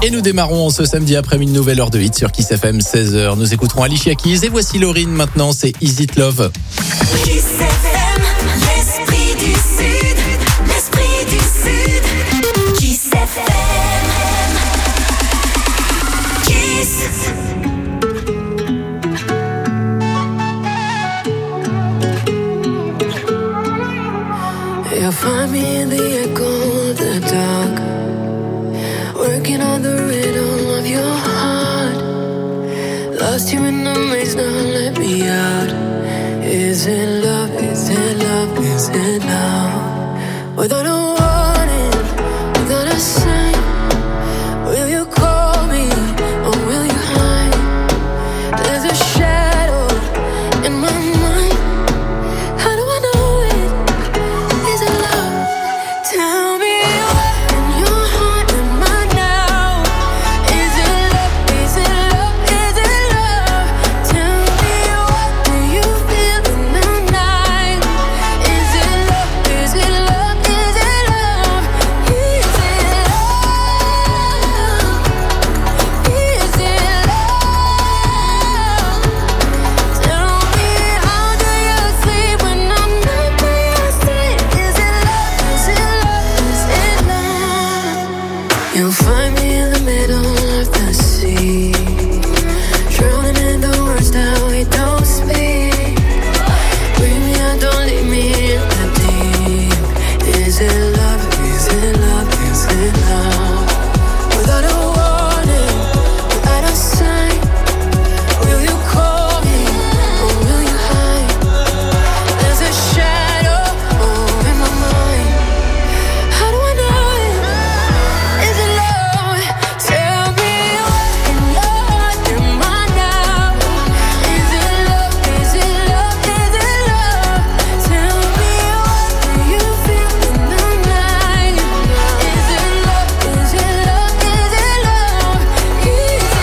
Et nous démarrons ce samedi après-midi une nouvelle heure de hit sur Kiss FM 16h. Nous écouterons Alicia Keys et voici Lauryn maintenant, c'est Is It Love. Kiss FM, l'esprit du Sud, l'esprit du Sud. Kiss FM, Kiss. You'll find me in the echo of the dark, working on the rhythm of your heart. Lost you in the maze, now let me out. Is it love, is it love, is it love? Without a warning, without a sign, will you call me or will you hide? There's a shadow in my mind. How do I know it? Is it love? Tell me what in your heart am I now? Is it love? Is it love? Is it love? Tell me what do you feel in the night? Is it love? Is it love? Is it love? Is it love? Is it love? Tell me how do you sleep when I'm not by your side? Is it love? Is it love? Is it love? You'll find me in the middle of the sea, drowning in the words that we don't speak. Bring me out, don't leave me in the deep. Is it love? Is it love? Is it love? Without a warning, without a sign, will you call me or will you hide? There's a shadow in my mind. How do I know it? Is it love? Tell me what in your heart am I now? Is it love? Is it love? Is it love? Tell me what do you feel in the night? Is it love? Is it love? Is it love? Is it love? Is it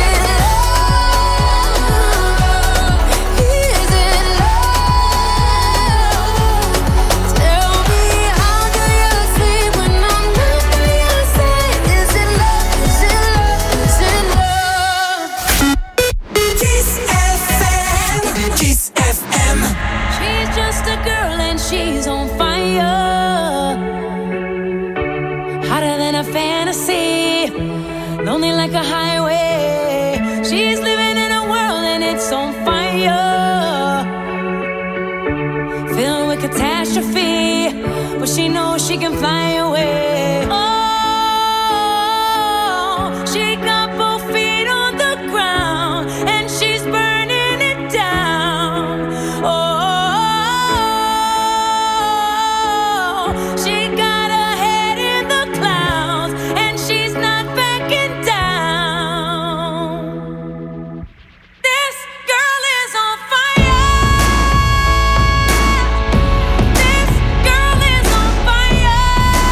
love? Tell me how do you sleep when I'm not by your side? Is it love? Is it love? Is it love? Kiss FM, Kiss FM. She's just a girl and she's on fire, hotter than a fantasy, lonely like a highway. She's living in a world and it's on fire, filled with catastrophe, but she knows she can fly away. Oh, she got both feet on the ground and she's burning it down. Oh, she got her head in the clouds and she's not backing down. This girl is on fire. This girl is on fire.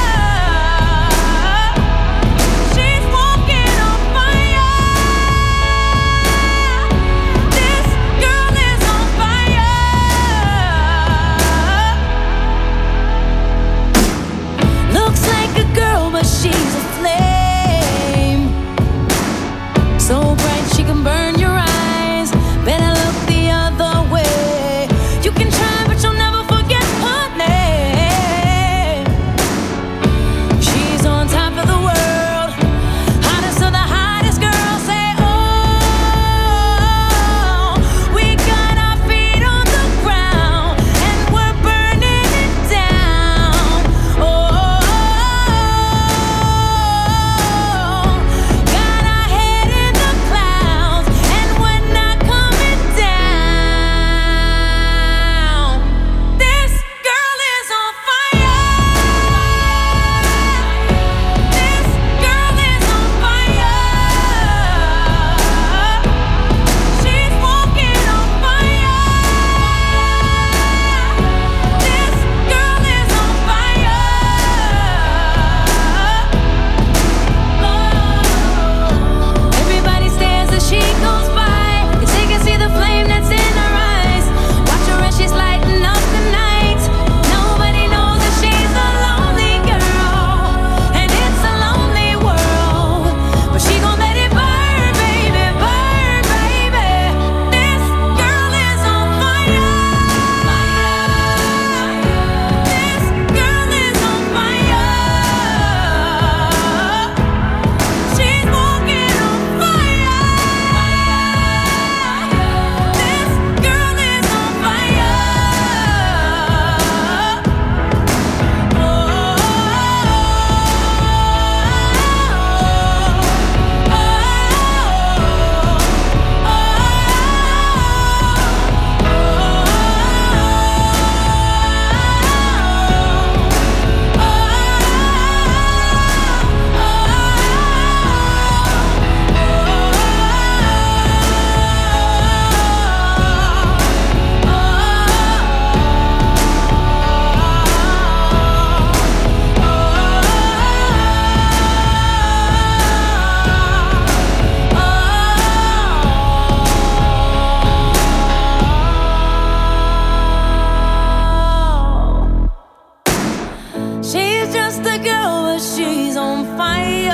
but she's on fire.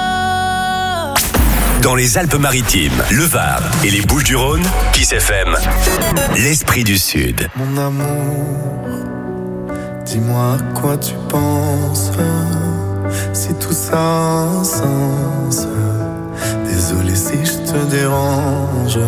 Dans les Alpes-Maritimes, le Var et les Bouches-du-Rhône, Kiss FM, l'Esprit du Sud. Mon amour, dis-moi à quoi tu penses, si tout ça a un sens. Désolé si je te dérange.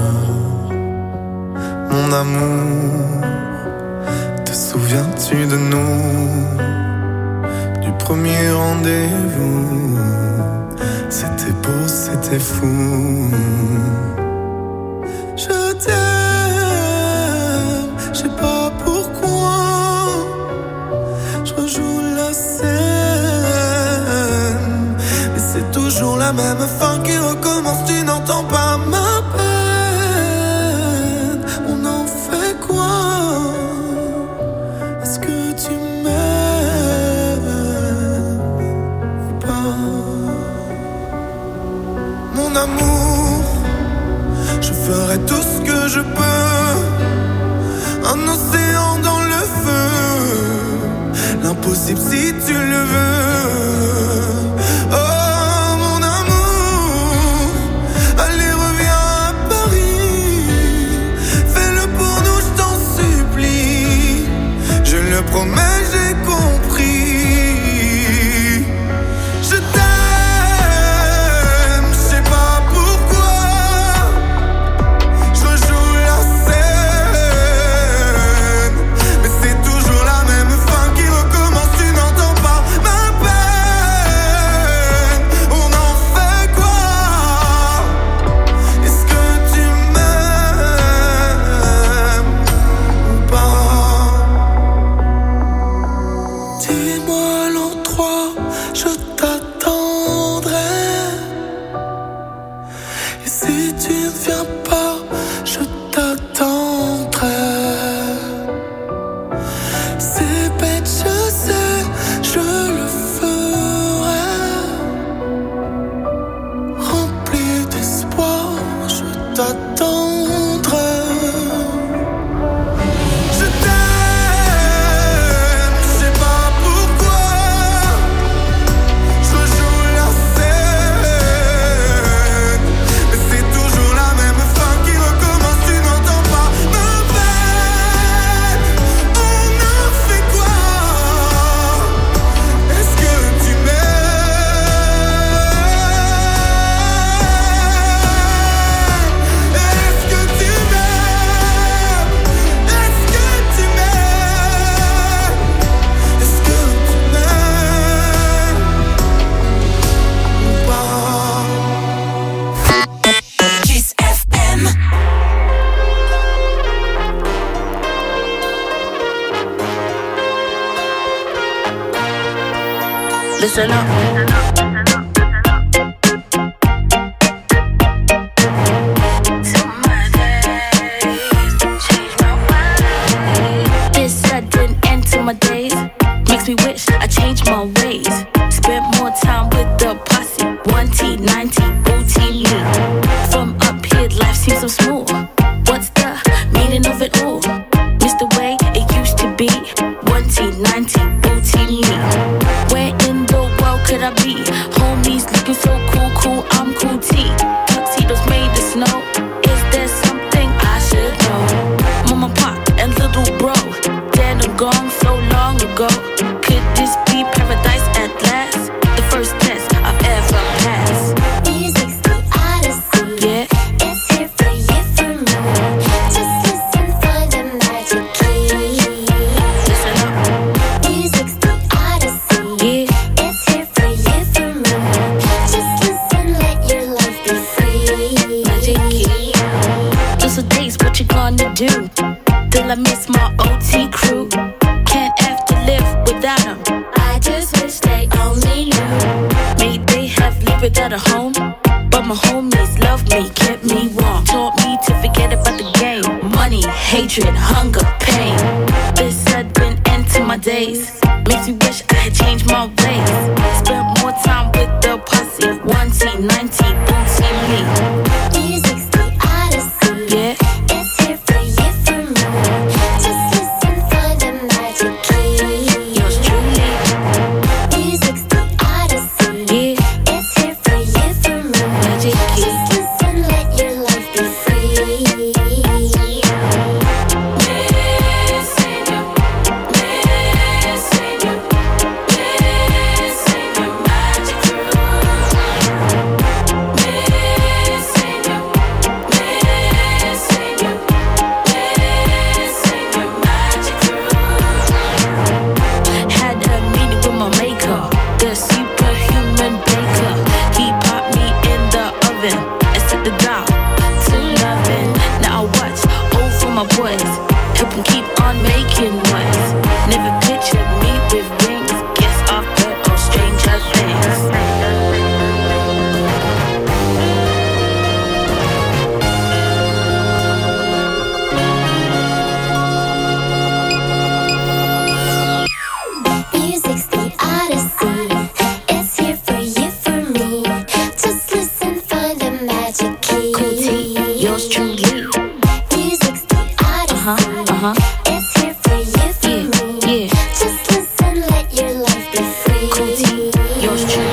Mon amour, te souviens-tu de nous, du premier rendez-vous? C'était beau, c'était fou. Je t'aime, je sais pas pourquoi. Je rejoue la scène, mais c'est toujours la même fin qui recommence. Tu n'entends pas ma peine. On en fait quoi? Est-ce que tu m'aimes ou pas? Mon amour, je ferai tout ce que je peux. Un océan dans le feu, l'impossible si tu le veux. Oh mon amour, allez reviens à Paris. Fais-le pour nous, je t'en supplie. Je le promets, j'ai compris. Je t'aime, je sais pas pourquoi. Je rejoue la scène, mais c'est toujours la même fin qui recommence. Tu n'entends pas ma peine. On en fait quoi? Est-ce que tu m'aimes ou pas? Dis-moi l'endroit, je t'attendrai. Et si tu ne viens pas, je t'attendrai. C'est bête, je sais, je le ferai. Rempli d'espoir, je t'attendrai. Je t'aime, je sais pas pourquoi. Je rejoue la scène, mais c'est toujours la même fin qui recommence. Tu n'entends pas ma peine. On en fait quoi? Est-ce que tu m'aimes? Est-ce que tu m'aimes? Est-ce que tu m'aimes? Est-ce que tu m'aimes ou pas? Kiss FM. Listen up. This sudden end to my days makes me wish I changed my ways. Spent more time with the posse. 1T, 90, booty me. From up here, life seems so smooth. What's the meaning of it all? Miss the way it used to be. 1T, 90, booty me. Where in the world could I be? Homies looking so cool, I'm cool T. Tuxedos made of snow. Is there something I should know? Mama, pop, and little bro, dead and gone so long ago. Could this be paradise at last? The first test I've ever passed. Music's the odyssey. Yeah, It's here for you, for me. Just listen for the magic key. listen up. Music's the odyssey. Yeah, It's here for you, for me. Just listen, let your life be free. magic key. Just a days, what you gonna do? Till I miss my OT crew. Can't have to live without them. I just wish they only knew. May they have lived without a home, but my homies loved me, kept me warm, taught me to forget about the game. Money, hatred, hunger, pain. This sudden end to my days makes me wish I had changed my ways. Spent more time with the posse. 1T, 90, booty me. Music's the odyssey. Yeah, It's here for you, for me. Just listen for the magic key. yours truly. Music's the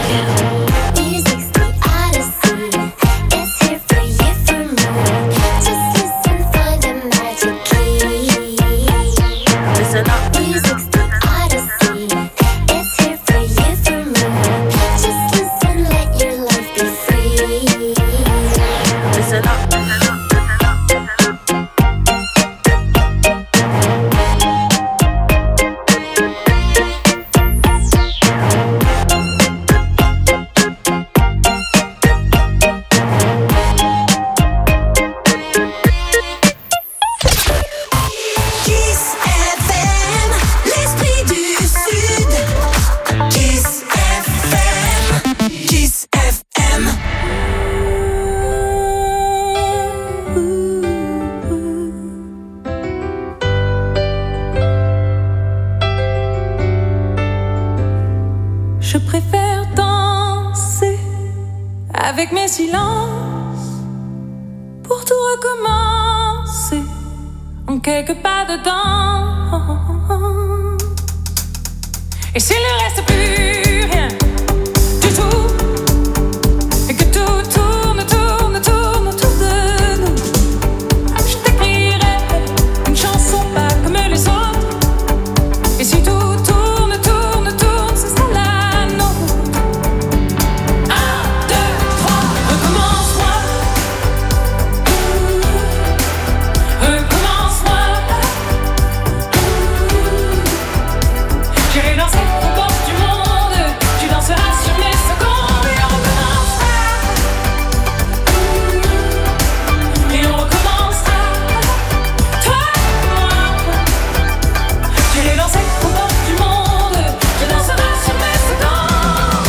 Music's the odyssey. It's here for you, for me. Just listen, find the magic key. Listen up. Music's the odyssey. It's here for you, for me. Just listen, let your life be free. Listen up. Kiss FM, l'esprit du Sud. Kiss FM, Kiss FM. Je préfère danser avec mes silences pour tout recommencer en quelques pas dedans. Et s'il ne reste plus rien du tout, et que tout tourne, tourne, tourne autour de nous, je t'écrirai une chanson pas comme les autres. Et si tout tourne, tourne, tourne, ce sera la nôtre. 1, 2, 3, recommence-moi. Recommence-moi. J'irai danser aux portes du monde. Tu danseras sur mes secondes. Et on recommencera. Et on recommencera. Toi et moi. J'irai danser aux portes du monde. Tu danseras sur mes secondes.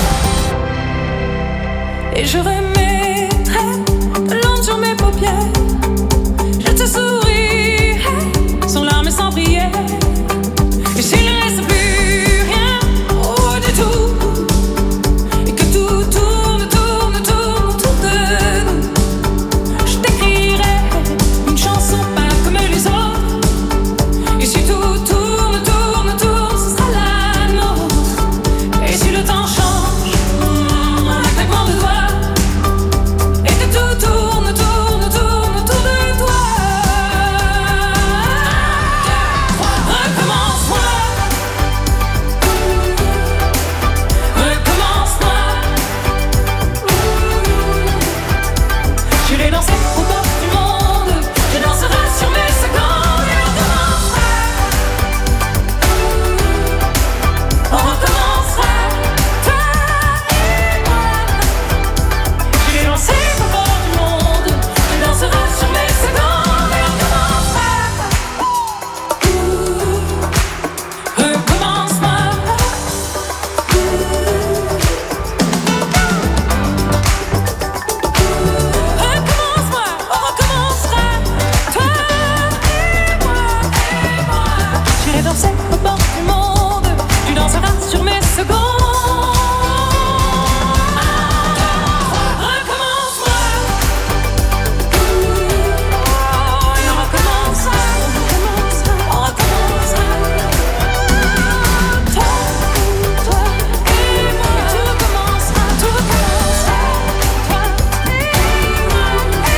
Et je remettrai de l'encre sur mes paupières. Je te sourirai sans larmes et sans prière. Et s'il ne reste plus rien, oh du tout, et que tout tourne, tourne, tourne autour de nous, je t'écrirai une chanson pas comme les autres. Et si tout tourne, tourne, tourne, ce sera la nôtre. Et si le temps change, en un claquement de doigts, et que tout tourne, tourne, tourne autour de toi. Recommence-moi. Recommence-moi. J'irai danser aux portes du monde. Tu danseras sur mes secondes. Et on recommencera. On recommencera. Toi et moi. J'irai danser aux portes du monde. Tu danseras sur mes secondes. Et on recommencera. Recommence-moi. Recommence-moi, on recommencera. Toi et moi. J'irai danser aux portes du monde. Tu danseras sur mes secondes. Recommence-moi. Et on recommencera. On recommencera. Toi et moi. Tout recommencera. Tout recommencera. Toi et moi.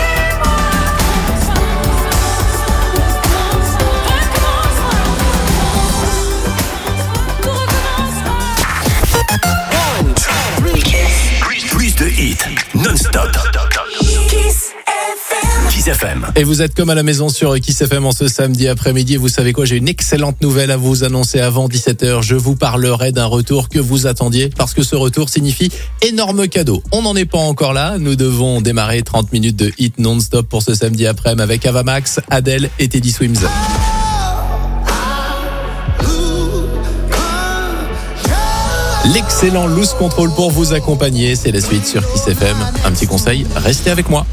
Plus de hits, non-stop. Kiss FM. Kiss FM. Et vous êtes comme à la maison sur Kiss FM en ce samedi après-midi. Et vous savez quoi, j'ai une excellente nouvelle à vous annoncer avant 17h. Je vous parlerai d'un retour que vous attendiez parce que ce retour signifie énorme cadeau. On n'en est pas encore là. Nous devons démarrer 30 minutes de hit non-stop pour ce samedi après-midi avec Ava Max, Adele et Teddy Swims. L'excellent Loose Control pour vous accompagner. C'est la suite sur Kiss FM. Un petit conseil, restez avec moi.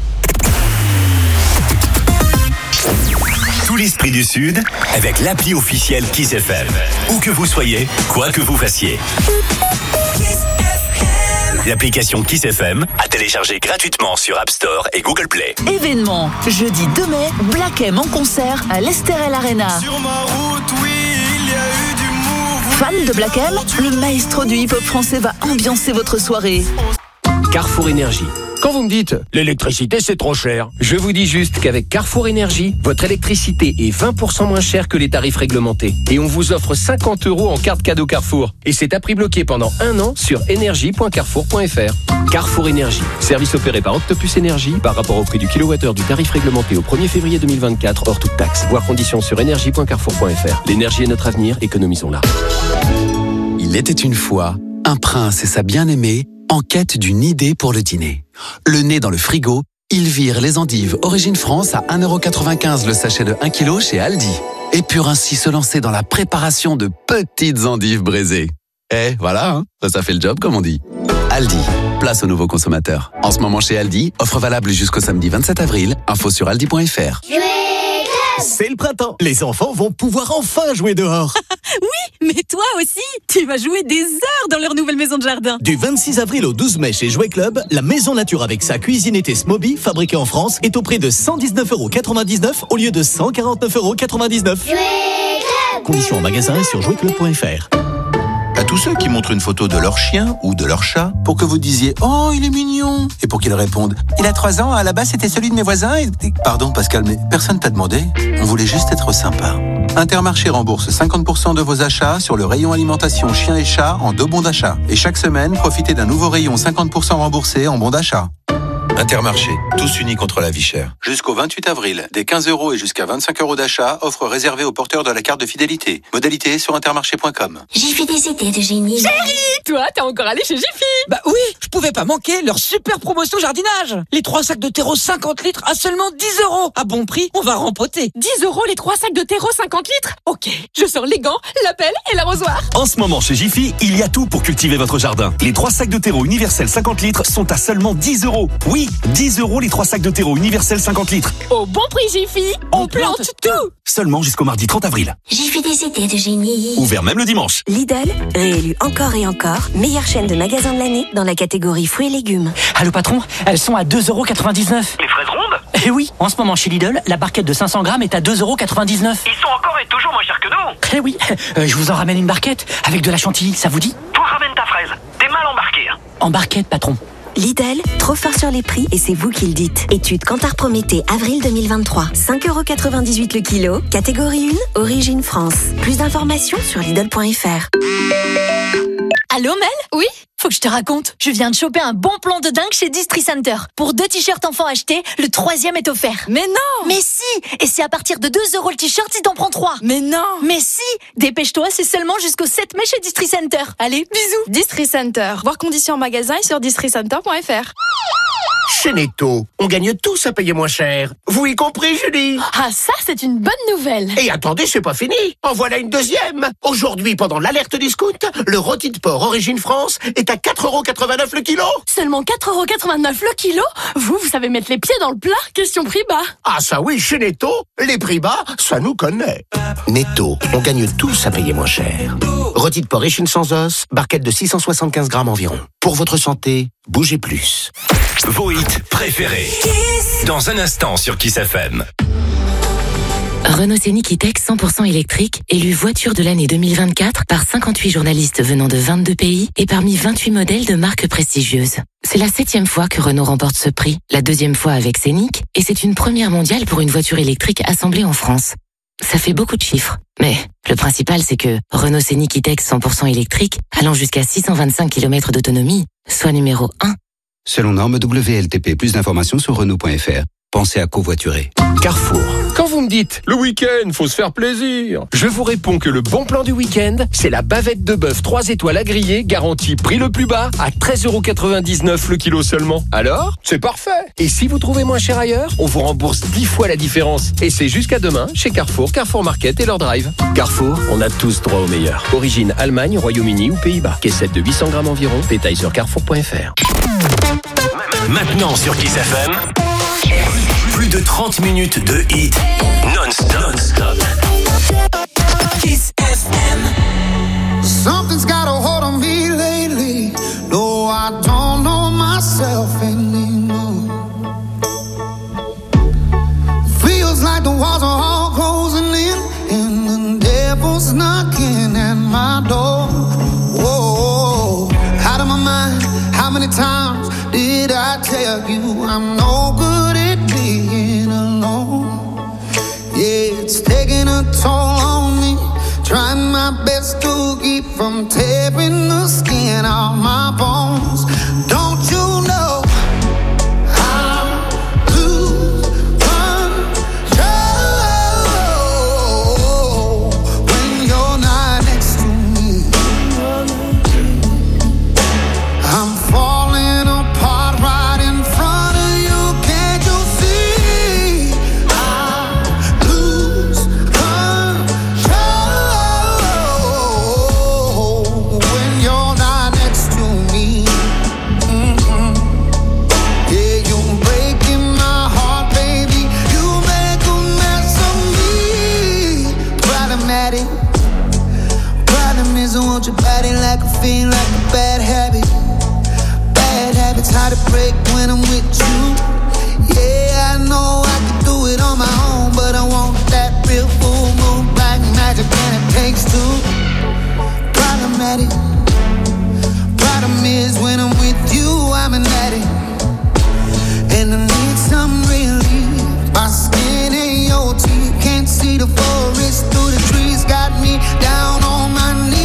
Tout l'esprit du Sud avec l'appli officielle Kiss FM. Où que vous soyez, quoi que vous fassiez. Kiss FM. L'application Kiss FM à télécharger gratuitement sur App Store et Google Play. Événement, jeudi 2 mai, Black M en concert à l'Esterel Arena. Sur ma route, oui, il y a eu du move, Fan de Black M, le maestro du hip-hop français va ambiancer votre soirée. Carrefour Énergie. Quand vous me dites « l'électricité c'est trop cher », je vous dis juste qu'avec Carrefour Énergie, votre électricité est 20% moins chère que les tarifs réglementés. Et on vous offre 50 € en carte cadeau Carrefour. Et c'est à prix bloqué pendant 1 an sur énergie.carrefour.fr. Carrefour Énergie. Service opéré par Octopus Énergie par rapport au prix du kilowattheure du tarif réglementé au 1er février 2024 hors toute taxe. Voir conditions sur énergie.carrefour.fr. L'énergie est notre avenir, économisons-la. Il était une fois un prince et sa bien-aimée en quête d'une idée pour le dîner. Le nez dans le frigo, ils virent les endives Origine France à 1,95 € le sachet de 1 kg chez Aldi. Et purent ainsi se lancer dans la préparation de petites endives braisées. Voilà, hein, ça fait le job comme on dit. Aldi, place aux nouveaux consommateurs. En ce moment chez Aldi, offre valable jusqu'au samedi 27 avril. Info sur aldi.fr. C'est le printemps. Les enfants vont pouvoir enfin jouer dehors. Oui, mais toi aussi, tu vas jouer des heures dans leur nouvelle maison de jardin. Du 26 avril au 12 mai chez Jouet Club, la maison nature avec sa cuisine été Smoby, fabriquée en France, est au prix de 119,99 € au lieu de 149,99 €. Conditions en magasin et sur jouetclub.fr. À tous ceux qui montrent une photo de leur chien ou de leur chat pour que vous disiez « Oh, il est mignon !» et pour qu'ils répondent « Il a 3 ans, à la base c'était celui de mes voisins et... » Pardon Pascal, mais personne t'a demandé. On voulait juste être sympa. Intermarché rembourse 50% de vos achats sur le rayon alimentation chien et chat en 2 bons d'achat. Et chaque semaine, profitez d'un nouveau rayon 50% remboursé en bons d'achat. Intermarché, tous unis contre la vie chère. Jusqu'au 28 avril, des 15 € et jusqu'à 25 € d'achat, offre réservée aux porteurs de la carte de fidélité. Modalité sur intermarché.com. Jiffy des idées de génie. Chérie, toi, t'es encore allé chez Jiffy? Bah oui, je pouvais pas manquer leur super promotion jardinage. Les 3 sacs de terreau 50 litres à seulement 10 €. À bon prix, on va rempoter. 10 € les 3 sacs de terreau 50 litres? Ok, je sors les gants, la pelle et l'arrosoir. En ce moment chez Jiffy, il y a tout pour cultiver votre jardin. Les 3 sacs de terreau universel 50 litres sont à seulement 10 €. Oui, 10 € les 3 sacs de terreau universel 50 litres. Au bon prix Jiffy, on plante tout. Seulement jusqu'au mardi 30 avril. Jiffy des idées de génie. Ouvert même le dimanche. Lidl, réélu encore et encore, meilleure chaîne de magasins de l'année dans la catégorie fruits et légumes. Allô patron, elles sont à 2,99 €. Les fraises rondes? Eh oui, en ce moment chez Lidl, la barquette de 500 grammes est à 2,99 €. Ils sont encore et toujours moins chers que nous. Eh oui, je vous en ramène une barquette avec de la chantilly, ça vous dit? Toi ramène ta fraise. T'es mal embarqué. Hein. En barquette patron. Lidl, trop fort sur les prix et c'est vous qui le dites. Étude Kantar Prométhée, avril 2023. 5,98 € le kilo. Catégorie 1, Origine France. Plus d'informations sur Lidl.fr. Allô Mel? Oui? Faut que je te raconte. Je viens de choper un bon plan de dingue chez Distri Center. Pour 2 t-shirts enfants achetés, le 3e est offert. Mais non! Mais si! Et c'est à partir de 2 € le t-shirt si t'en prends 3. Mais non! Mais si! Dépêche-toi, c'est seulement jusqu'au 7 mai chez Distri Center. Allez, bisous! Distri Center. Voir conditions en magasin et sur districenter.fr. Chez Netto, on gagne tous à payer moins cher. Vous y compris, Julie? Ah, ça, c'est une bonne nouvelle. Et attendez, c'est pas fini. En voilà une deuxième. Aujourd'hui, pendant l'alerte discount, le rôti de porc Origine France est à 4,89 € le kilo. Seulement 4,89 € le kilo? Vous savez mettre les pieds dans le plat? Question prix bas. Ah ça oui, chez Netto, les prix bas, ça nous connaît. Netto, on gagne tous à payer moins cher. Rôti de porc échine sans os, barquette de 675 grammes environ. Pour votre santé, bougez plus. Vos hits préférés. Dans un instant sur Kiss FM. Renault Scénic E-Tech 100% électrique, élu voiture de l'année 2024 par 58 journalistes venant de 22 pays et parmi 28 modèles de marques prestigieuses. C'est la 7e fois que Renault remporte ce prix, la 2e fois avec Scénic, et c'est une première mondiale pour une voiture électrique assemblée en France. Ça fait beaucoup de chiffres, mais le principal c'est que Renault Scénic E-Tech 100% électrique, allant jusqu'à 625 km d'autonomie, soit numéro 1. Selon norme WLTP, plus d'informations sur Renault.fr. Pensez à covoiturer. Carrefour. Quand vous me dites, le week-end, faut se faire plaisir, je vous réponds que le bon plan du week-end, c'est la bavette de bœuf 3 étoiles à griller, garantie prix le plus bas, à 13,99 € le kilo seulement. Alors, c'est parfait. Et si vous trouvez moins cher ailleurs, on vous rembourse 10 fois la différence. Et c'est jusqu'à demain, chez Carrefour, Carrefour Market et leur drive. Carrefour, on a tous droit au meilleur. Origine Allemagne, Royaume-Uni ou Pays-Bas. Caissette de 800 grammes environ, détail sur carrefour.fr. Maintenant sur Kiss FM, plus de 30 minutes de hits non-stop. Kiss FM. Something's got a hold on me lately. No, I don't know myself anymore. Feels like the walls are all closing in, and the devil's knocking at my my door. Whoa, out of my mind. How many times did I tell you I'm no good at being alone? Yeah, it's taking a toll on me. Trying my best to keep from tearing the skin off my bones. Don't you know? Your body like a fiend, like a bad habit. Bad habits hard to break when I'm with you. Yeah, I know I can do it on my own, but I want that real full moon, black magic, and it takes two. Problematic. Problem is when I'm with you, I'm an addict, and I need some relief. My skin ain't your teeth, can't see the forest through the trees. Got me down on my knees.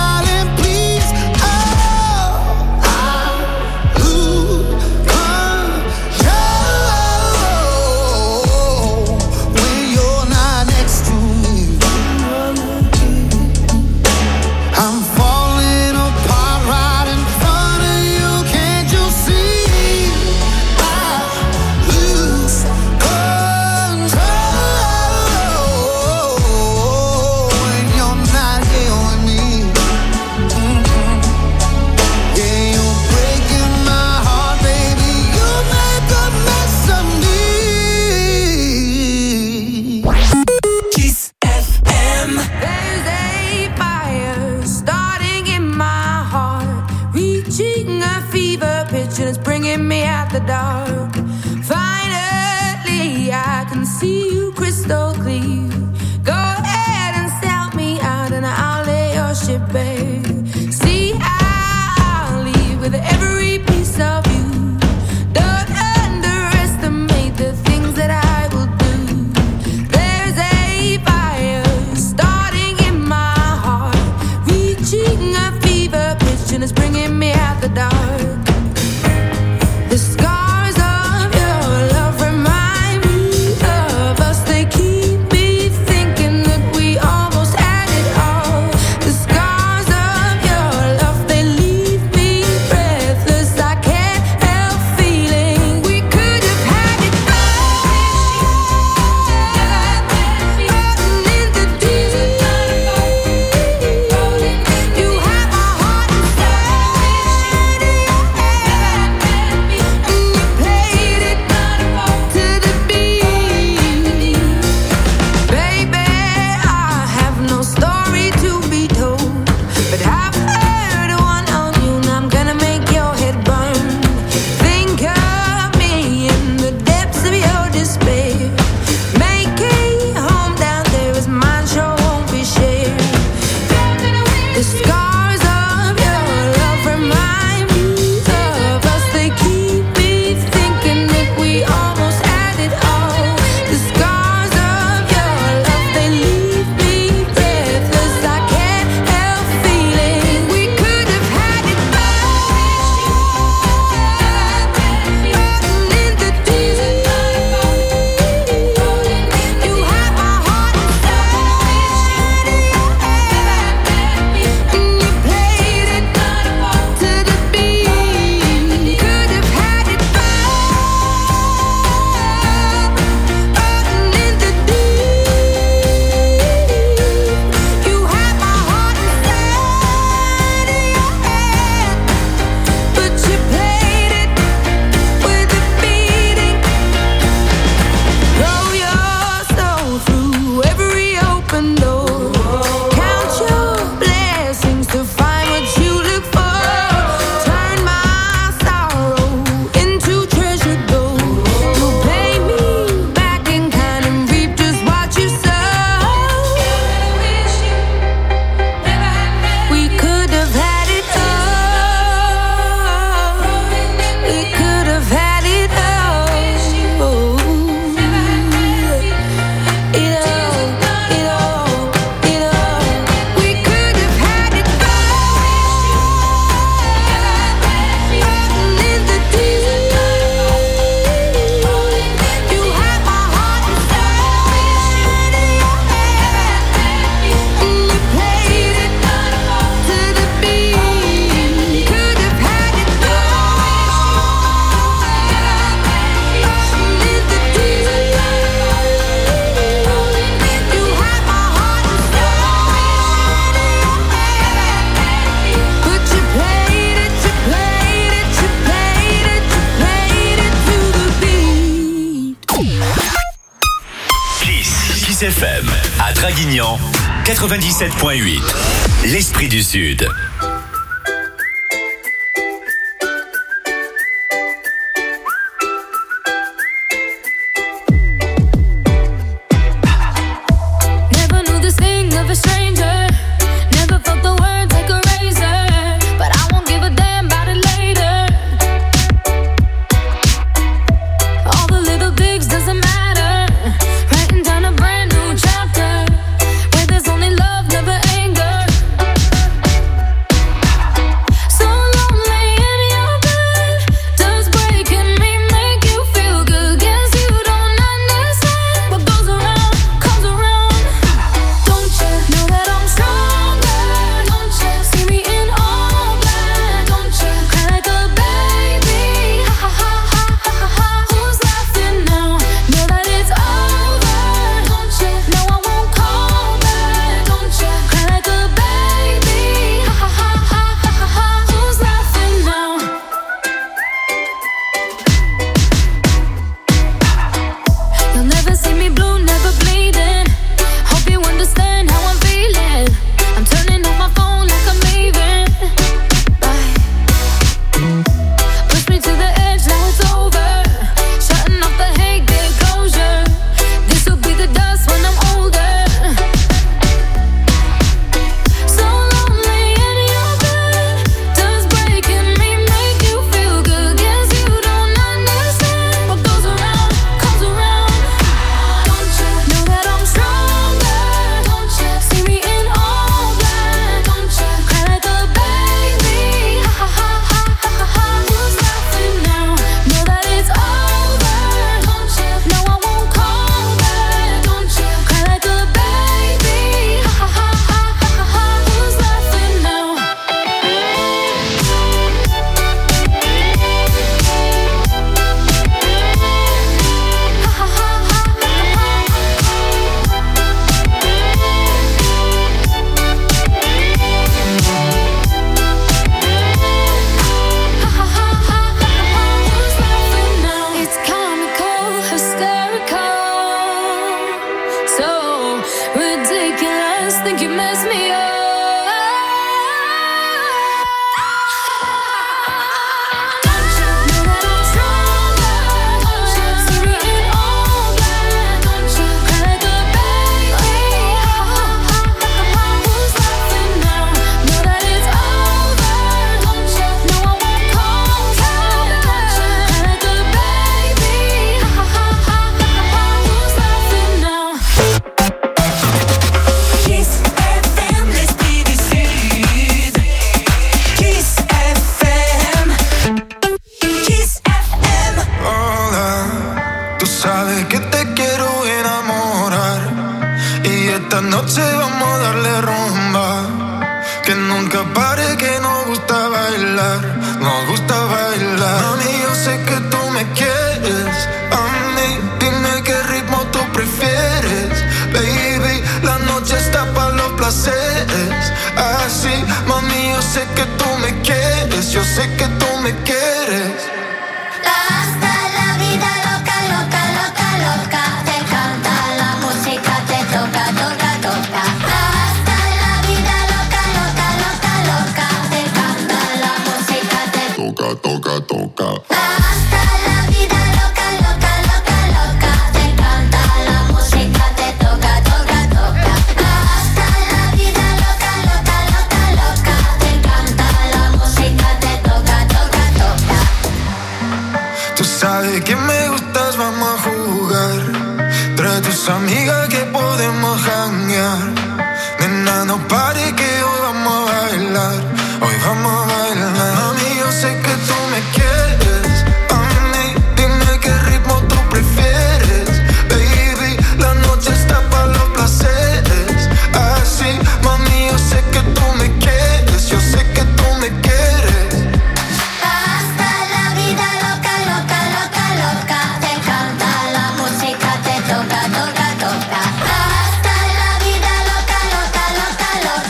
The dark. Finally, I can see you crystal clear. Go ahead and sell me out, and I'll lay your ship bare. See, I'll leave with every piece of you. Don't underestimate the things that I will do. There's a fire starting in my heart, reaching a fever pitch, and it's bringing me out the dark. The scars of your love remind me of us Kiss FM, à Draguignan, 97.8. L'Esprit du Sud.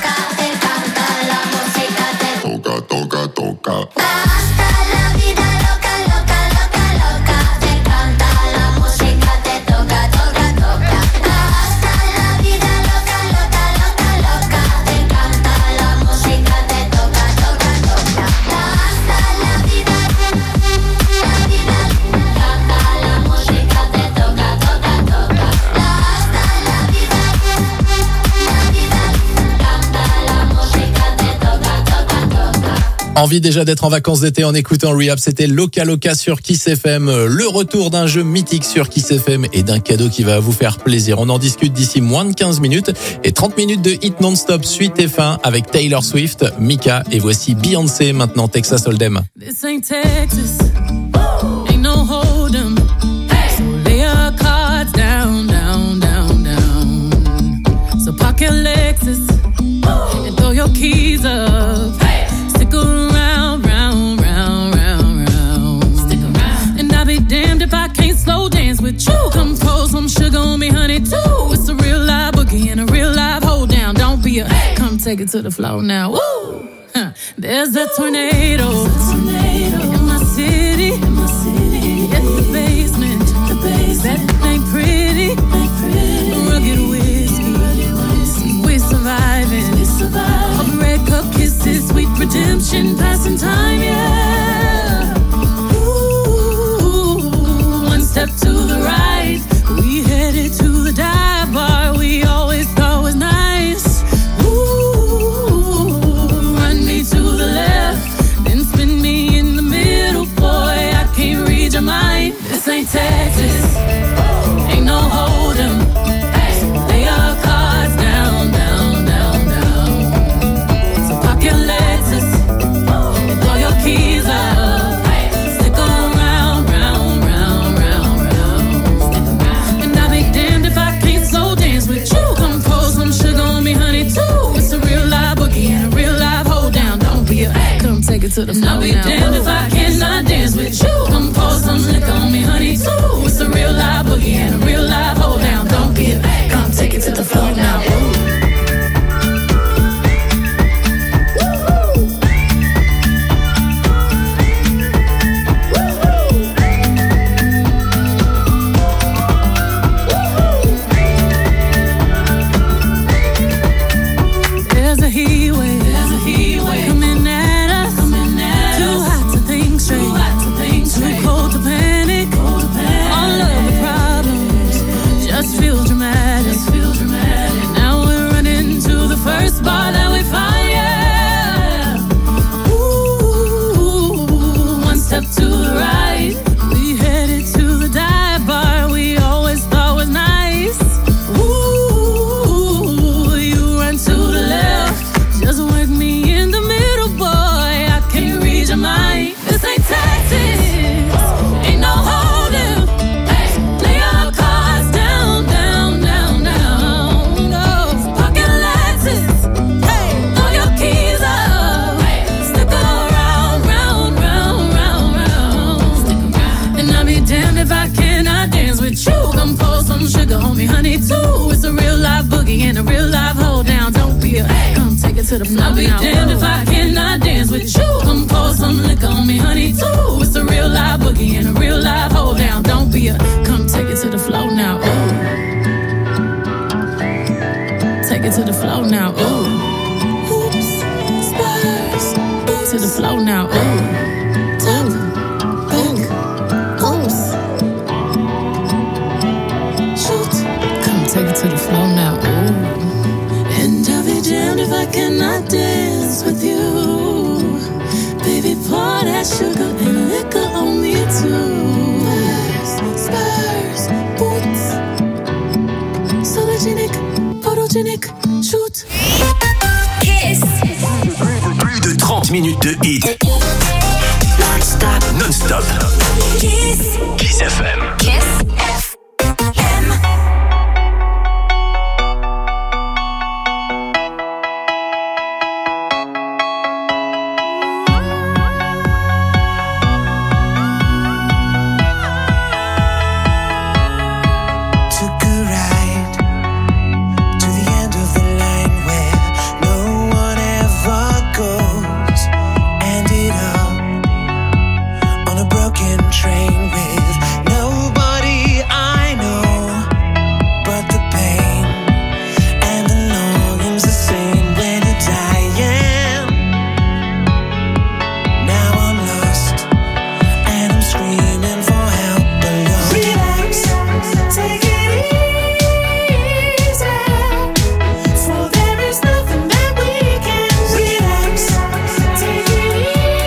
Hasta la vida Envie déjà d'être en vacances d'été en écoutant Rehab, c'était Loca Loca sur Kiss FM. Le retour d'un jeu mythique sur Kiss FM et d'un cadeau qui va vous faire plaisir. On en discute d'ici moins de 15 minutes et 30 minutes de hit non-stop suite et fin avec Taylor Swift, Mika et voici Beyoncé maintenant Texas Hold'em. This ain't Texas, ain't no hold'em. So lay your cards down, down, down, down. So park your Lexus and throw your keys up. Stick around, round, round, round, round. Stick around. And I'll be damned if I can't slow dance with you. Come pour some sugar on me, honey, too. It's a real live boogie and a real live hold down. Don't be a come take it to the floor now. Woo! There's a tornado in my city. It's the basement. That ain't pretty. Rugged whiskey. We're surviving. All the red cup kisses, sweet redemption, passing time, yeah. Ooh, one step to the right, we headed to the dive bar we always thought was nice. Ooh, run me to the left, then spin me in the middle, boy, I can't read your mind. This ain't Texas, ain't no hold'em. Lay your cards down, down, down, down. So pop your Lexus and throw your keys up. Stick around, round, round, round, round. And I'll be damned if I can't slow dance with you. Come pour some sugar on me, honey, too. It's a real live boogie and a real live hold down. Don't be a come take it to the floor now. I'll be damned if I cannot dance with you. Come pour some liquor on me, honey, too. It's a real live boogie and a real live hold down. Don't be a come take it to the floor now. Ooh. There's a heat wave coming at us. Too hot to think straight, too cold to panic. All of the problems just feel dramatic. Now we're running to the first bar that we find, yeah. Ooh, one step to the right, we headed to the dive bar we always thought was nice. Ooh, you run to the left, just work me in the middle, boy, I can't read your mind. This ain't Texas, ain't no hold'em. Lay your cards down, down, down, down. No, pocket Lexus, throw your keys up. Stick around, round, round, round, round. And I'll be damned if I cannot dance with you. Come pour some sugar on me, honey, too. It's a real live boogie and a real live hold down. Don't be a come take it to the floor. I'll be damned if I cannot dance with you. Come pour some liquor on me, honey, too. It's a real live boogie and a real live hold down. Don't be a come take it to the floor now. Ooh. Take it to the floor now. Ooh. Oops, spurs, to the floor now. Ooh. Top, back, oops. Shoot, come take it to the floor now. Ooh. And I'll be damned if I cannot dance with you. Baby, pour that sugar and liquor on me too. Spurs, boots, sologenic, photogenic, shoot. Kiss. Plus de 30 minutes de hit. Non-stop. Kiss. Kiss FM. Kiss FM. Took a ride to the end of the line where no one ever goes. Ended up on a broken train with nobody I know, but the pain and the longing's the same when you're dying. Now I'm lost and I'm screaming for help alone. Relax, take it easy, for there is nothing that we can. Relax, take it easy.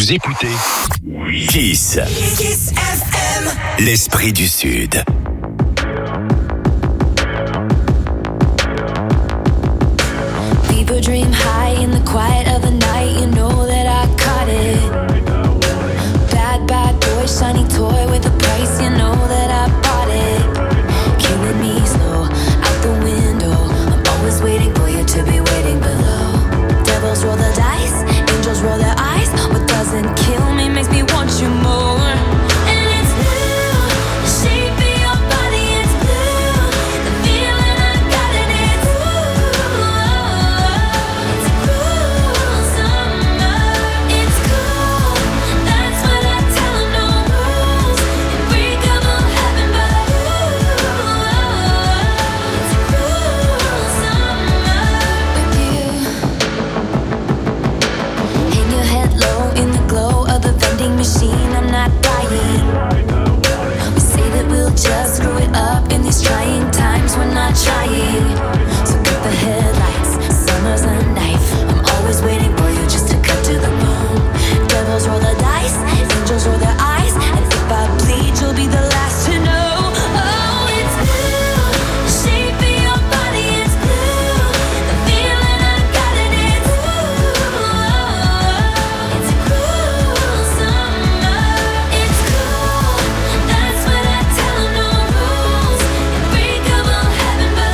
Vous écoutez Kiss. Kiss FM. L'esprit du Sud. People dream high in the quiet of the night. You know that I caught it. Bad, bad boy, shiny toy with a price. You know that I bought it. Killing me slow, out the window. I'm always waiting for you to be waiting below. Devils roll the dice, angels roll their eyes. What doesn't kill me makes me want you more. And it's blue, the shape of your body is blue. The feeling I got in it's it's cool summer. It's cool, that's what I tell 'em, no rules. Unbreakable heaven, but it's cool summer with you. Hang your head low in the glow of the vending machine. I'm not dying. We say that we'll just screw it up in these trying times. We're not trying. So cut the headlights. Summer's a knife. I'm always waiting for you just to cut to the bone. Devils roll the dice. Angels roll their eyes. And if I bleed, you'll be the last to know. Oh, it's blue. The shape of your body is blue. The feeling I got in it's it's cool summer. It's cool. That's what I tell 'em, no rules. Unbreakable heaven, but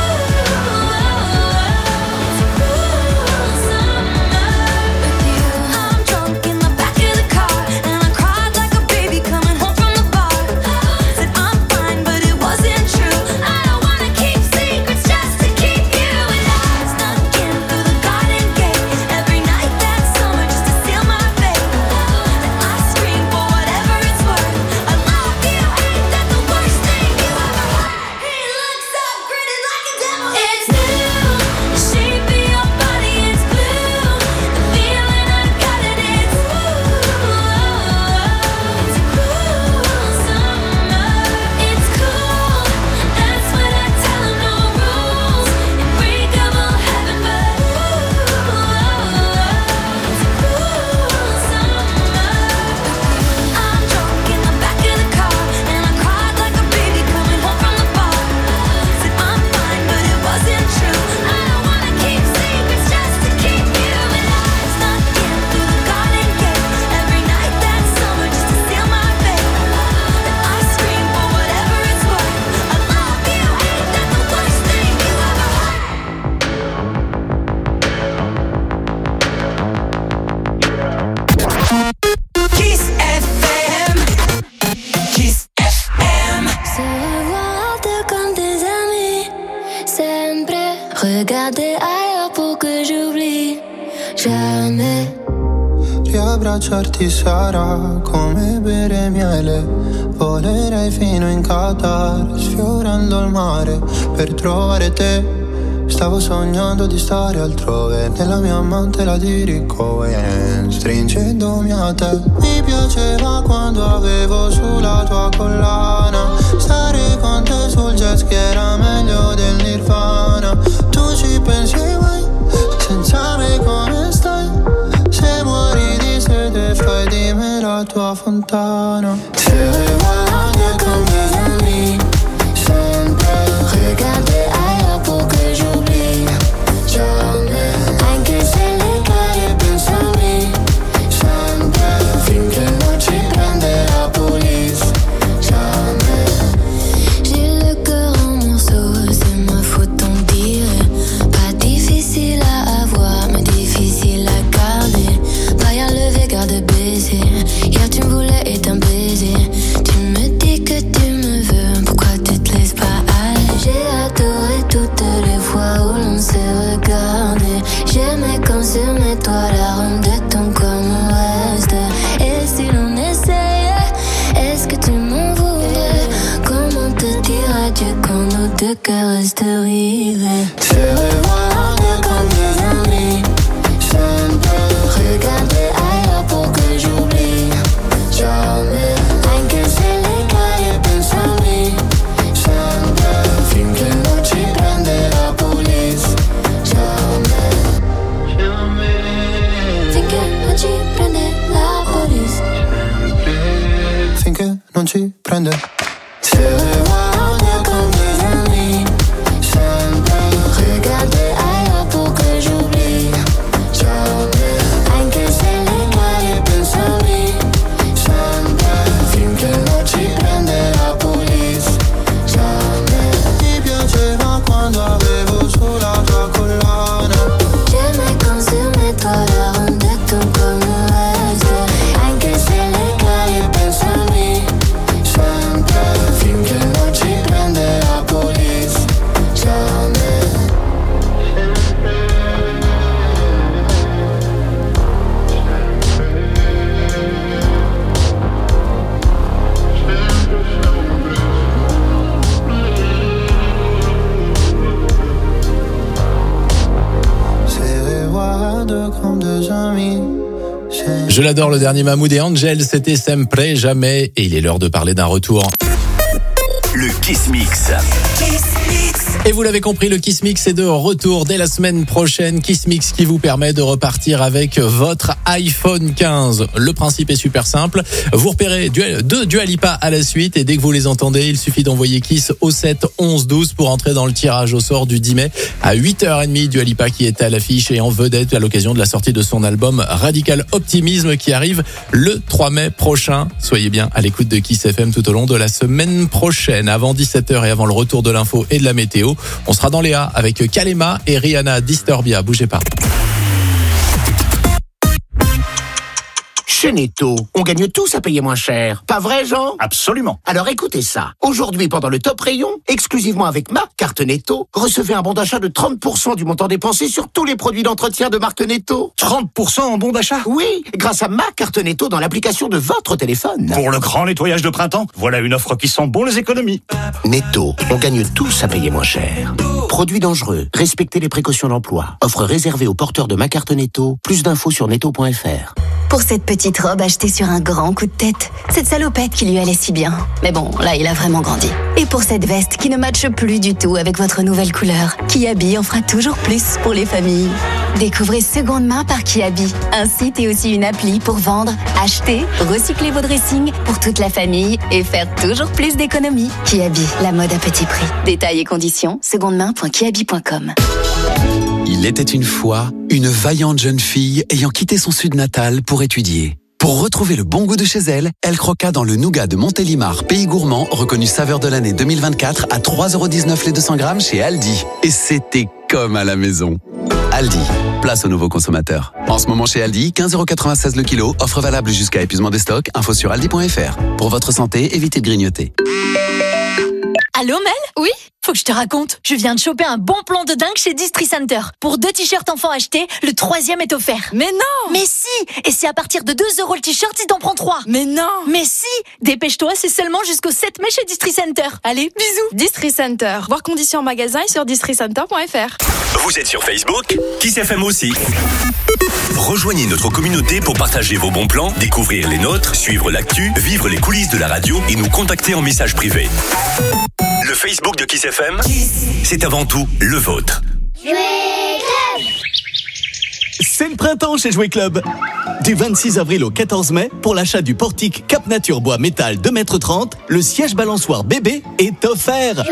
it's cool summer with you. I'm drunk in the back of the car, and I cried like a baby coming home from the bar. Said I'm fine, but it wasn't true. I don't wanna keep secrets just to keep you. And I snuck in through the garden gate every night that summer just to seal my fate. Then I scream for whatever it's worth. I love you, ain't that the worst thing you ever heard? He looks so gritty like a devil. It's blue, the shape of your body is blue. The feeling I got in it's it's cool summer. It's cool, that's what I tell 'em, no rules. Unbreakable heaven, but it's cool summer. I'm drunk in the back of the car, and I cried like a baby coming home from the bar. Said I'm fine, but it wasn't true. I don't wanna keep secrets just to keep you. And I snuck in through the garden gate every night that summer just to seal my fate. Then I scream for whatever it's worth. I love you, ain't that the worst thing you ever heard? Kiss FM. Kiss FM. Se revoir comme des amis, sempre regarder ailleurs pour que j'oublie jamais. Riabbracciarti sarà come bere miele. Volerei fino in Qatar, sfiorando il mare per trovare te. Stavo sognando di stare altrove, nella mia mantela di Ricohen, stringendomi a te. Mi piaceva quando avevo sulla tua collana, stare con te sul jet ski era meglio del Nirvana. Tu ci pensi mai, senza me come stai? Se muori di sete fai di me la tua fontana. Se regarder comme des amis, sempre Regarder ailleurs pour que j'oublie jamais. Anche se le cade pensami sempre, finché non ci prende la police jamais. J'ai le cœur en morceaux, c'est ma faute on dirait. Pas difficile à avoir, mais difficile à garder. Pas levé, garde baiser. Hier tu me voulais et un baiser. Tu me dis que tu me veux, pourquoi tu te laisses pas aller? J'ai adoré toutes les fois où l'on s'est regardé. J'aimais quand sur mes toits l'arôme de ton corps me reste. Et si l'on essayait, est-ce que tu m'en voudrais? Comment te dire adieu quand nos deux cœurs restent rivés? Se regarder comme des amis, sempre Regarder ailleurs pour que j'oublie jamais. Anche se le cade pensami sempre, finché non ci prende la police jamais. Finché non ci prende la police. finché non ci prende. Se guardo con des amis, sempre regarder ailleurs pour que j'oublie. Jamais, anche se le guai pensami, sempre finché non ci prende la police. Jamais, ti piaceva quando avevo sulla tua collana. Je me consume toi la ronde tu come reste. Anche se le guai pensami, sempre finché non ci prende la police. Jamais. Se guardo con des amis. Je l'adore, le dernier Mahmoud et Angel, c'était Sempre Jamais, et il est l'heure de parler d'un retour. Le Kiss Mix. Et vous l'avez compris, le Kiss Mix est de retour dès la semaine prochaine. Kiss Mix qui vous permet de repartir avec votre iPhone 15. Le principe est super simple. Vous repérez deux Dua Lipa à la suite et dès que vous les entendez, il suffit d'envoyer Kiss au 7 11 12 pour entrer dans le tirage au sort du 10 mai à 8h30. Dua Lipa qui est à l'affiche et en vedette à l'occasion de la sortie de son album Radical Optimism qui arrive le 3 mai prochain. Soyez bien à l'écoute de Kiss FM tout au long de la semaine prochaine. Avant 17h et avant le retour de l'info et de la météo, on sera dans les A avec Kalema et Rihanna Disturbia. Bougez pas. Chez Netto, on gagne tous à payer moins cher. Pas vrai, Jean? Absolument. Alors écoutez ça. Aujourd'hui, pendant le top rayon, exclusivement avec ma carte Netto, recevez un bon d'achat de 30% du montant dépensé sur tous les produits d'entretien de marque Netto. 30% en bon d'achat? Oui, grâce à ma carte Netto dans l'application de votre téléphone. Pour le grand nettoyage de printemps, voilà une offre qui sent bon les économies. Netto, on gagne tous à payer moins cher. Produits dangereux, respectez les précautions d'emploi. Offre réservée aux porteurs de ma carte Netto. Plus d'infos sur netto.fr. Pour cette petite robe achetée sur un grand coup de tête, cette salopette qui lui allait si bien. Mais bon, là, il a vraiment grandi. Et pour cette veste qui ne matche plus du tout avec votre nouvelle couleur, Kiabi en fera toujours plus pour les familles. Découvrez Seconde Main par Kiabi, un site et aussi une appli pour vendre, acheter, recycler vos dressings pour toute la famille et faire toujours plus d'économies. Kiabi, la mode à petit prix. Détails et conditions, secondemain.kiabi.com. Il était une fois une vaillante jeune fille ayant quitté son sud natal pour étudier. Pour retrouver le bon goût de chez elle, elle croqua dans le nougat de Montélimar, pays gourmand, reconnu saveur de l'année 2024 à 3,19€ les 200 grammes chez Aldi. Et c'était comme à la maison. Aldi, place aux nouveaux consommateurs. En ce moment chez Aldi, 15,96€ le kilo, offre valable jusqu'à épuisement des stocks, info sur aldi.fr. Pour votre santé, évitez de grignoter. Allô Mel? Oui? Faut que je te raconte. Je viens de choper un bon plan de dingue chez Distri Center. Pour 2 t-shirts enfants achetés, le 3e est offert. Mais non! Mais si! Et c'est à partir de 2€ le t-shirt si t'en prends 3. Mais non! Mais si! Dépêche-toi, c'est seulement jusqu'au 7 mai chez Distri Center. Allez, bisous! Distri Center. Voir conditions en magasin et sur districenter.fr. Vous êtes sur Facebook? Kiss FM aussi. Rejoignez notre communauté pour partager vos bons plans, découvrir les nôtres, suivre l'actu, vivre les coulisses de la radio et nous contacter en message privé. Le Facebook de Kiss FM, c'est avant tout le vôtre. C'est le printemps chez Jouet Club. Du 26 avril au 14 mai, pour l'achat du portique Cap Nature Bois Métal 2,30 m, le siège balançoire bébé est offert.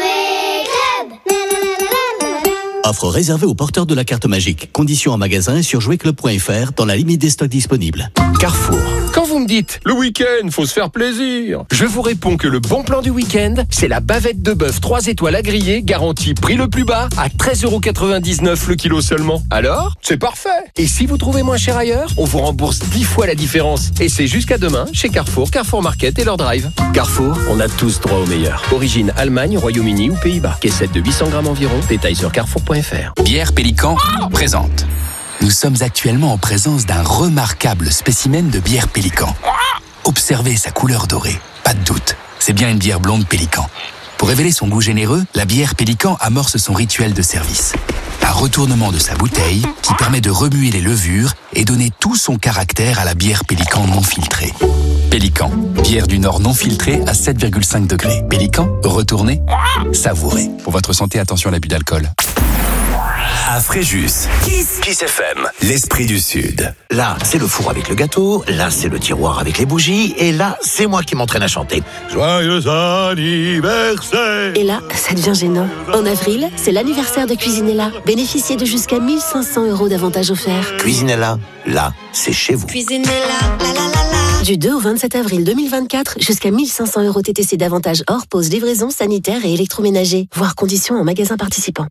Offre réservée aux porteurs de la carte magique. Conditions en magasin et sur jouetclub.fr dans la limite des stocks disponibles. Carrefour. Quand vous me dites, le week-end, faut se faire plaisir, je vous réponds que le bon plan du week-end, c'est la bavette de bœuf 3 étoiles à griller, garantie prix le plus bas, à 13,99€ le kilo seulement. Alors, c'est parfait. Et si vous trouvez moins cher ailleurs, on vous rembourse 10 fois la différence. Et c'est jusqu'à demain, chez Carrefour, Carrefour Market et leur drive. Carrefour, on a tous droit au meilleur. Origine Allemagne, Royaume-Uni ou Pays-Bas. Caissette de 800 grammes environ. Détails sur carrefour.fr. Bière Pélican présente. Nous sommes actuellement en présence d'un remarquable spécimen de bière Pélican. Observez sa couleur dorée. Pas de doute, c'est bien une bière blonde Pélican. Pour révéler son goût généreux, la bière Pélican amorce son rituel de service. Un retournement de sa bouteille qui permet de remuer les levures et donner tout son caractère à la bière Pélican non filtrée. Pélican, bière du Nord non filtrée à 7,5 degrés. Pélican, retournez, savourez. Pour votre santé, attention à l'abus d'alcool. à Fréjus. Kiss FM, l'esprit du Sud. Là, c'est le four avec le gâteau, là, c'est le tiroir avec les bougies, et là, c'est moi qui m'entraîne à chanter. Joyeux anniversaire! Et là, ça devient gênant. En avril, c'est l'anniversaire de Cuisinella. Bénéficiez de jusqu'à 1 500 € d'avantages offerts. Cuisinella, là, c'est chez vous. Cuisinella, la la la la. Du 2 au 27 avril 2024, jusqu'à 1 500 € TTC d'avantages hors pause, livraison, sanitaire et électroménager. Voir conditions en magasin participant.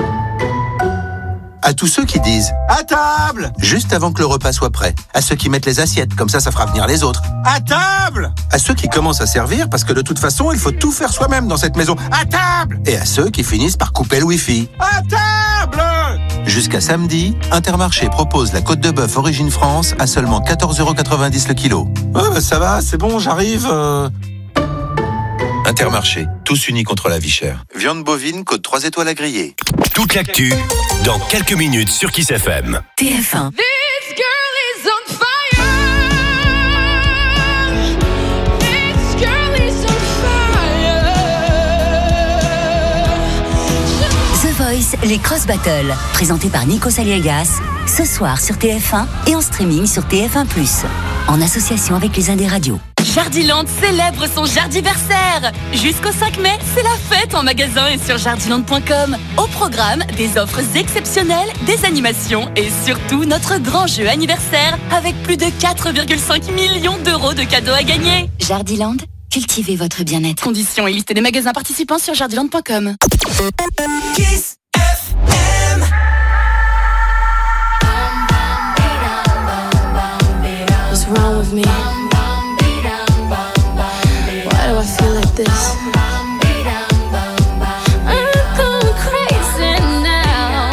À tous ceux qui disent « À table !» juste avant que le repas soit prêt. À ceux qui mettent les assiettes, comme ça fera venir les autres. « À table !» À ceux qui commencent à servir, parce que de toute façon, il faut tout faire soi-même dans cette maison. « À table !» Et à ceux qui finissent par couper le wifi. « À table !» Jusqu'à samedi, Intermarché propose la côte de bœuf Origine France à seulement 14,90 € le kilo. « Ouais, bah ça va, c'est bon, j'arrive... Intermarché, tous unis contre la vie chère. Viande bovine, côte 3 étoiles à griller. Toute l'actu, dans quelques minutes sur Kiss FM. TF1. This girl is on fire. This girl is on fire. The Voice, les Cross Battles, présenté par Nico Saliegas, ce soir sur TF1 et en streaming sur TF1+, en association avec les Indes Radios. Jardiland célèbre son jardiversaire. Jusqu'au 5 mai, c'est la fête en magasin et sur jardiland.com. Au programme, des offres exceptionnelles, des animations et surtout notre grand jeu anniversaire avec plus de 4,5 millions d'euros de cadeaux à gagner. Jardiland, cultivez votre bien-être. Conditions et liste des magasins participants sur jardiland.com. Kiss FM. What's wrong with me? Why do I feel like this? I'm going crazy now.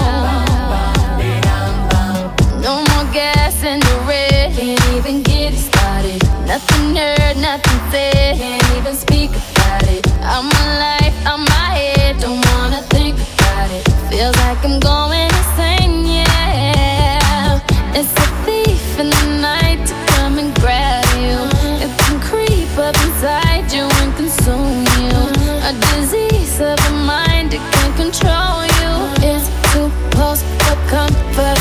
No more gas in the red. Can't even get it started. Nothing heard, nothing said. Can't even speak about it. I'm alive, I'm my head. Don't wanna think about it. Feels like I'm going insane, yeah. It's a thief in the night to come and grab you. It can creep up inside you and consume you. A disease of the mind, it can control you. It's too close for comfort.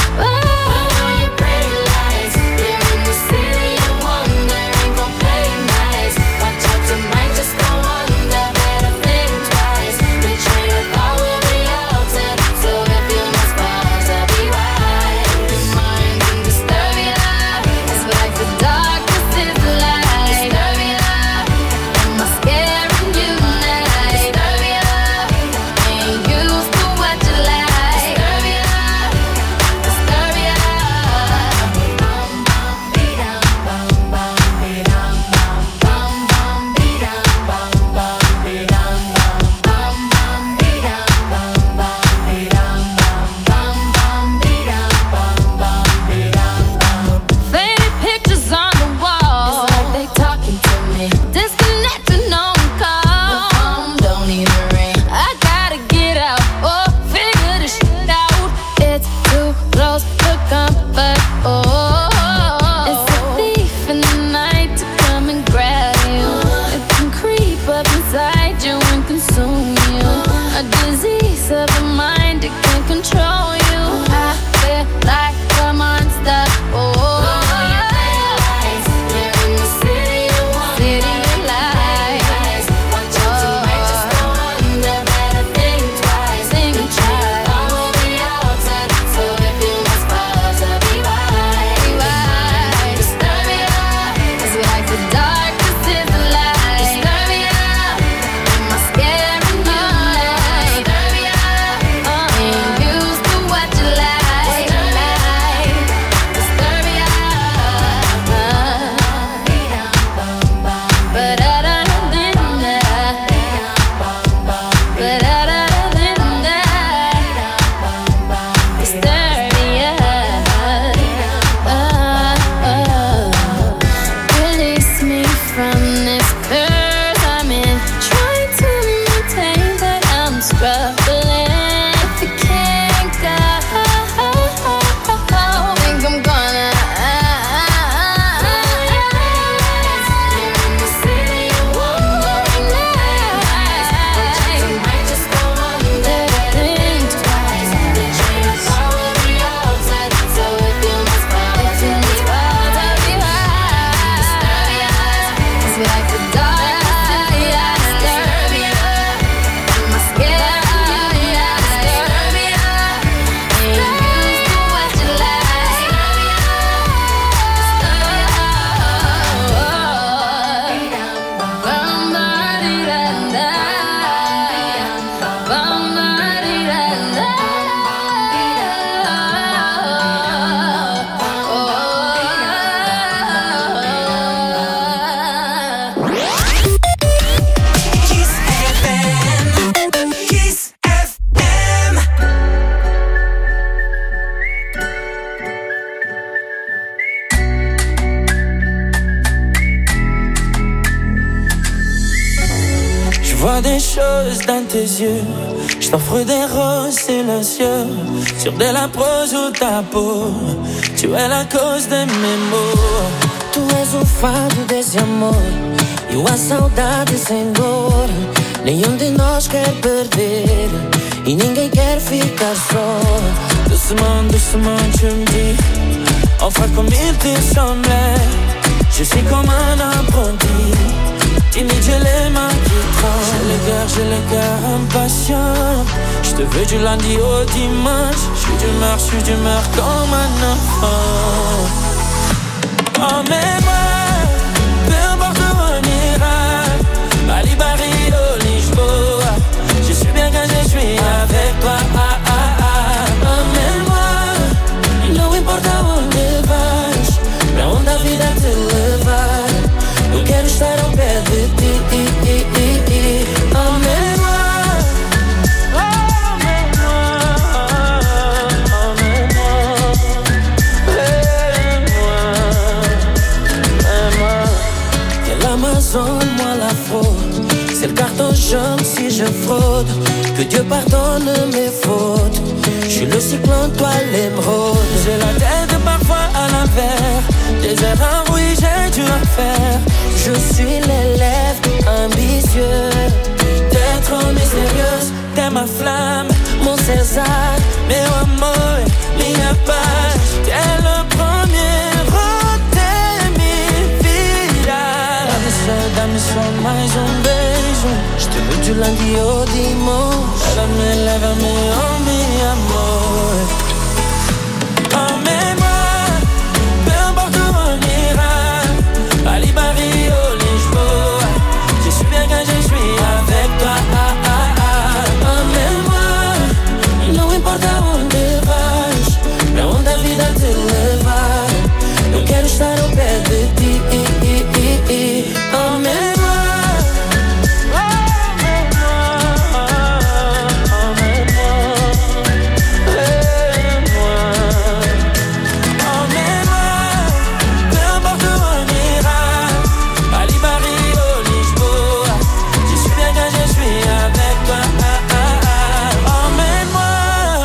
City vois des choses dans tes yeux. Je t'offre des roses silencieux sur de la prose ou ta peau. Tu es la cause de mes maux. Tu és o fado desse amor e a saudade sem dor. Nenhum de nós quer perder e ninguém quer ficar só. Doucement, doucement tu me dis, enfin comme il te semblait. Je suis comme un apprenti, timide, j'ai les mains qui tremblent. J'ai le cœur impatient. Je te veux du lundi au dimanche. Je suis d'humeur comme un enfant. Emmène-moi, peu importe où on ira, Bali, Rio, Lisboa. Je suis bien quand je suis avec toi. Emmène-moi, não importa onde vais, pra onde a vida te levar. Eu quero estar ao pé de ti. Emmène-moi. Moi la fraude, c'est le carton jaune si je fraude. Que Dieu pardonne mes fautes. Je suis le cyclone, toi l'émeraude. J'ai la tête parfois à l'envers. Des erreurs, oui, j'ai dû en faire. Je suis l'élève ambitieux. T'es trop mystérieuse, t'es ma flamme, mon César, meu amor, minha paz. T'es le premier. Dá-me só mais beijo. Je te veux du lundi au dimanche. Lève-me, oh mi amor.